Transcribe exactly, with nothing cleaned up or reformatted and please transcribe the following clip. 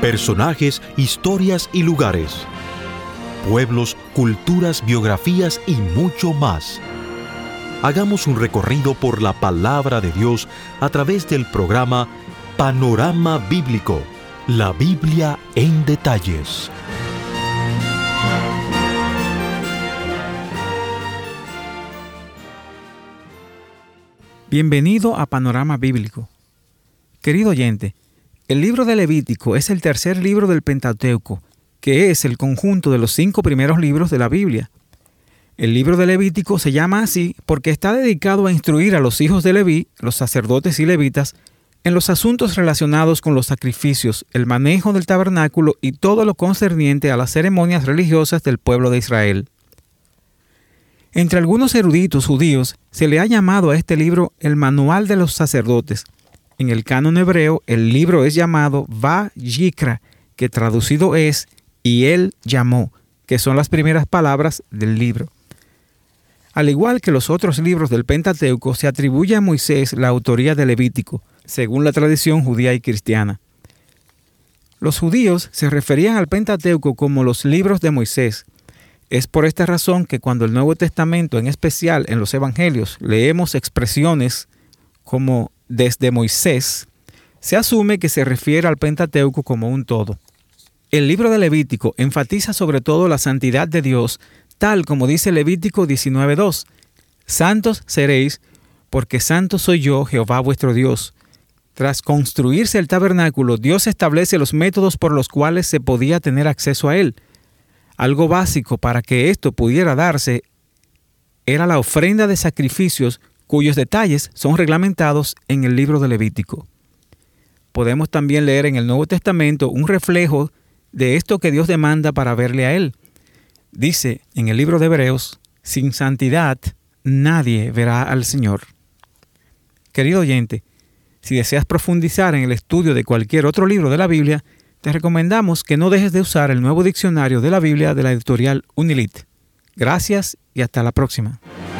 Personajes, historias y lugares. Pueblos, culturas, biografías y mucho más. Hagamos un recorrido por la palabra de Dios a través del programa Panorama Bíblico, la Biblia en detalles. Bienvenido a Panorama Bíblico. Querido oyente, el libro de Levítico es el tercer libro del Pentateuco, que es el conjunto de los cinco primeros libros de la Biblia. El libro de Levítico se llama así porque está dedicado a instruir a los hijos de Leví, los sacerdotes y levitas, en los asuntos relacionados con los sacrificios, el manejo del tabernáculo y todo lo concerniente a las ceremonias religiosas del pueblo de Israel. Entre algunos eruditos judíos se le ha llamado a este libro el Manual de los Sacerdotes. En el canon hebreo, el libro es llamado Va-Yikra, que traducido es «y él llamó», que son las primeras palabras del libro. Al igual que los otros libros del Pentateuco, se atribuye a Moisés la autoría de Levítico, según la tradición judía y cristiana. Los judíos se referían al Pentateuco como los libros de Moisés. Es por esta razón que cuando el Nuevo Testamento, en especial en los Evangelios, leemos expresiones como desde Moisés, se asume que se refiere al Pentateuco como un todo. El libro de Levítico enfatiza sobre todo la santidad de Dios, tal como dice Levítico diecinueve dos. Santos seréis, porque santo soy yo, Jehová vuestro Dios. Tras construirse el tabernáculo, Dios establece los métodos por los cuales se podía tener acceso a él. Algo básico para que esto pudiera darse era la ofrenda de sacrificios cuyos detalles son reglamentados en el libro de Levítico. Podemos también leer en el Nuevo Testamento un reflejo de esto que Dios demanda para verle a Él. Dice en el libro de Hebreos, sin santidad nadie verá al Señor. Querido oyente, si deseas profundizar en el estudio de cualquier otro libro de la Biblia, te recomendamos que no dejes de usar el nuevo diccionario de la Biblia de la editorial Unilit. Gracias y hasta la próxima.